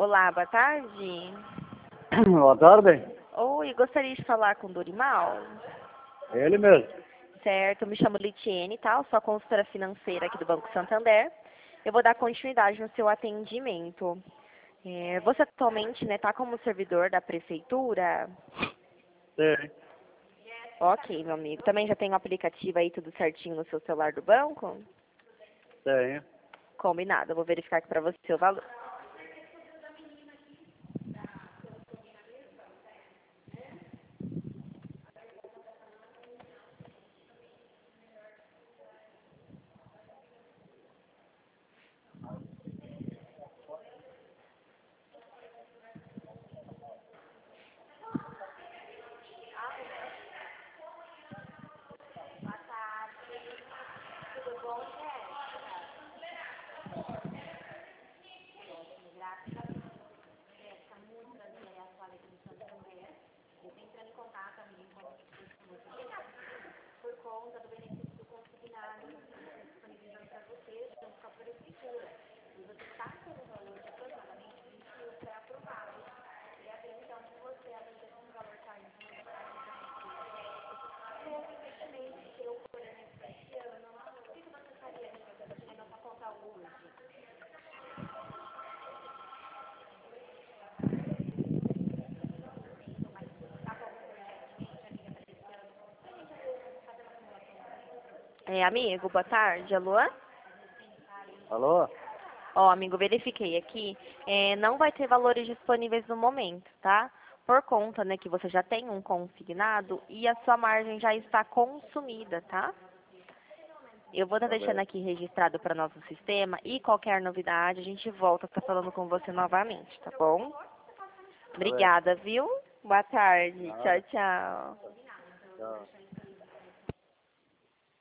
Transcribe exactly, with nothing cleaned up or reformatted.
Olá, boa tarde. Boa tarde. Oi, gostaria de falar com o Dorimal. Ele mesmo. Certo, eu me chamo Litiene, tá? Eu sou a consultora financeira aqui do Banco Santander. Eu vou dar continuidade no seu atendimento. É, você atualmente, né, tá como servidor da prefeitura? Sim. Ok, meu amigo. Também já tem o aplicativo aí tudo certinho no seu celular do banco? Tenho. Combinado, eu vou verificar aqui pra você o valor. É, amigo, boa tarde. Alô? Alô? Ó, amigo, verifiquei aqui. É, não vai ter valores disponíveis no momento, tá? Por conta, né, que você já tem um consignado e a sua margem já está consumida, tá? Eu vou estar Tá deixando bem. aqui registrado para nosso sistema e qualquer novidade a gente volta a estar falando com você novamente, tá bom? Tá bem. Obrigada, viu? Boa tarde. Nada. Tchau, tchau. Tchau.